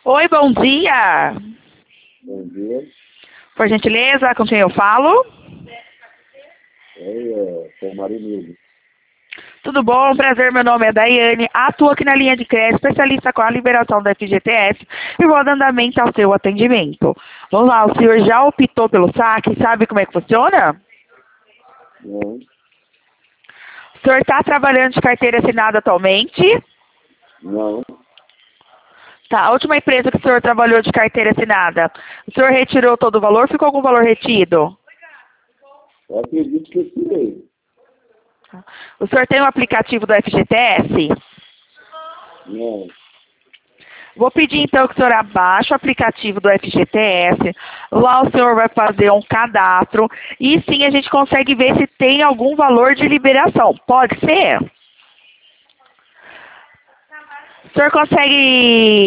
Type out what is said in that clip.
Oi, bom dia. Bom dia. Por gentileza, com quem eu falo? Sou Marinildo. Tudo bom? Prazer, meu nome é Daiane. Atuo aqui na linha de crédito, especialista com a liberação da FGTS e vou dando andamento ao seu atendimento. Vamos lá, o senhor já optou pelo saque? Sabe como é que funciona? Não, O senhor está trabalhando de carteira assinada atualmente? não. Tá, a última empresa que o senhor trabalhou de carteira assinada, o senhor retirou todo o valor? Ficou algum valor retido? Eu acredito que eu tirei. O senhor tem um aplicativo do FGTS? Não. Vou pedir então que o senhor abaixe o aplicativo do FGTS. Lá o senhor vai fazer um cadastro e sim a gente consegue ver se tem algum valor de liberação. Pode ser? O senhor consegue